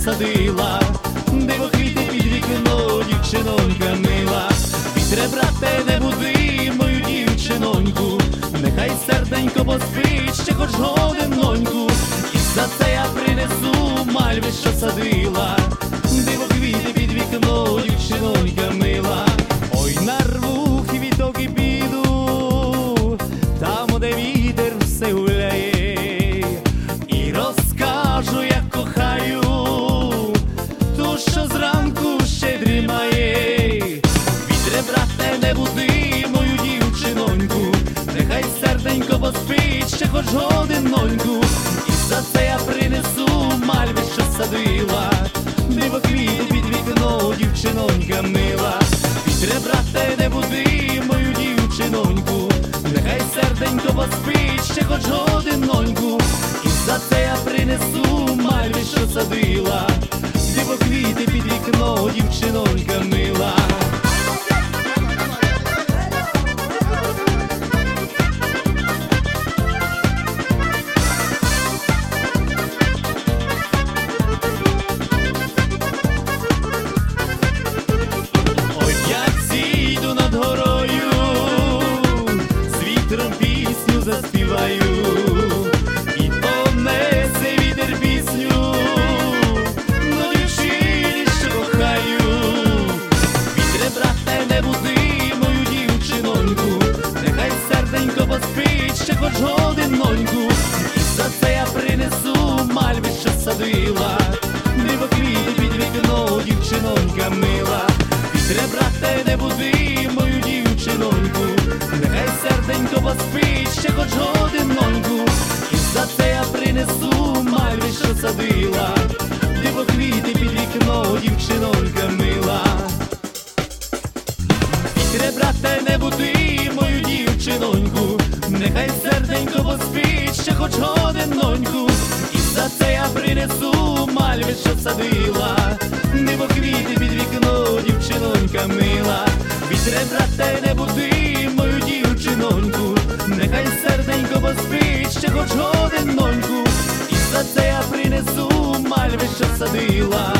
садила, диво квіти під вікно, дівчинонька мила. Вітре, брате, не буди мою дівчиноньку, нехай серденько поспить ще хоч годиноньку. І за це я принесу мальви, що садила, диво квіти під вікно, дівчинонька мила. Ой, нарву квіток і піду там, де вітер все гуляє, і розкажу, як кохаю ту, що зранку ще дрімає. Вітре, брате, не буди мою дівчиноньку, нехай серденько поспить ще хоч годиноньку. І за це я принесу мальви, що садила, диво квіти під вікно, дівчинонька мила. Вітре, брате, не буди мою дівчиноньку, нехай серденько поспить ще хоч годиноньку. І за це я принесу мальви, що садила, диво квіти під вікно, дівчинонька мила. Ой, як зійду над горою, з вітром пісню заспіваю, і понесе вітер пісню до дівчини, що кохаю. Вітре, брате, не буди мою дівчиноньку, нехай серденько поспить ще хоч годиноньку. І за це я принесу мальви, що садила, диво квіти під вікно, дівчинонька мила. Вітре, брате, не буди мою дівчиноньку, нехай серденько поспить ще хоч годиноньку. І за це я принесу мальви, що садила, диво квіти під вікно, дівчинонька мила. Вітре, брате, не буди мою дівчиноньку, нехай серденько поспить ще хоч годиноньку. І за це я принесу мальви, що садила, диво квіти під вікно, дівчинонька мила. Вітре, брате, не буди мою дівчиноньку, нехай серденько поспить ще хоч годиноньку. І за це я принесу мальви, що садила,